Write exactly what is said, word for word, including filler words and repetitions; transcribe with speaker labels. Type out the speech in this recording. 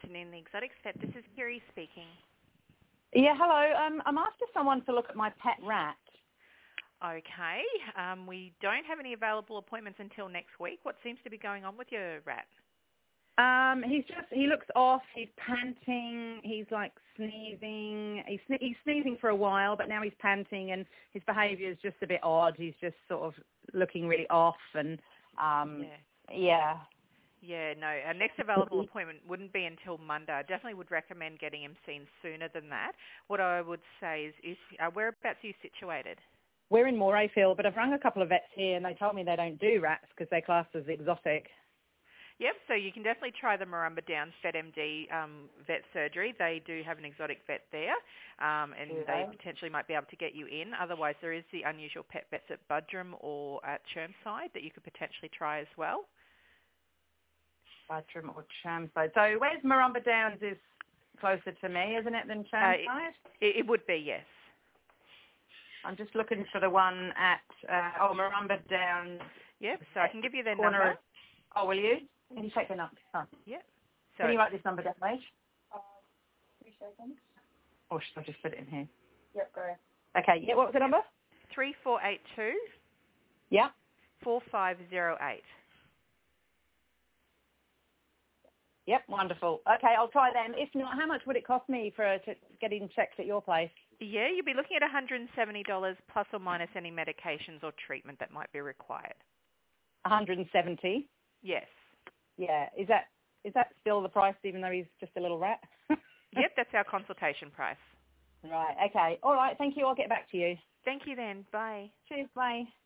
Speaker 1: afternoon, the Exotics Vet. This is Kiri speaking.
Speaker 2: Yeah, hello. Um, I'm after someone to look at my pet rat.
Speaker 1: Okay, um, we don't have any available appointments until next week. What seems to be going on with your rat?
Speaker 2: Um, he's just, he looks off, he's panting, he's like sneezing. He's, sne- he's sneezing for a while, but now he's panting and his behaviour is just a bit odd. He's just sort of looking really off and, um,
Speaker 1: Yeah.
Speaker 2: yeah.
Speaker 1: Yeah, no, our next available appointment wouldn't be until Monday. I definitely would recommend getting him seen sooner than that. What I would say is, is uh, whereabouts are you situated?
Speaker 2: We're in Morayfield, but I've rung a couple of vets here and they told me they don't do rats because they're classed as exotic.
Speaker 1: Yep, so you can definitely try the Marumba Downs VetMD um, vet surgery. They do have an exotic vet there, um, and
Speaker 2: Do
Speaker 1: they
Speaker 2: they?
Speaker 1: potentially might be able to get you in. Otherwise, there is the unusual pet vets at Budrum or at Chermside that you could potentially try as well.
Speaker 2: Budrum or Chermside. So where's Marumba Downs is closer to me, isn't it, than
Speaker 1: Uh,
Speaker 2: Chermside?
Speaker 1: it, it would be, yes.
Speaker 2: I'm just looking for the one at, uh, oh, Marumba Downs.
Speaker 1: Yep, so I can give you their
Speaker 2: Corner
Speaker 1: number.
Speaker 2: of, oh, will you? Can you take the number? Oh.
Speaker 1: Yep. So
Speaker 2: Can you write this number down, mate? Three seconds. Or should I just put it in here? Yep, go ahead. Okay, yeah, what was the number?
Speaker 1: three four eight two,
Speaker 2: Yeah.
Speaker 1: four five zero eight.
Speaker 2: Yep, wonderful. Okay, I'll try them. If not, how much would it cost me for to getting checked at your place?
Speaker 1: Yeah, you'll be looking at one hundred seventy dollars plus or minus any medications or treatment that might be required.
Speaker 2: one hundred seventy.
Speaker 1: Yes.
Speaker 2: Yeah, is that is that still the price even though he's just a little rat?
Speaker 1: Yep, that's our consultation price.
Speaker 2: Right, okay. All right, thank you. I'll get back to you.
Speaker 1: Thank you then. Bye.
Speaker 2: Cheers, bye.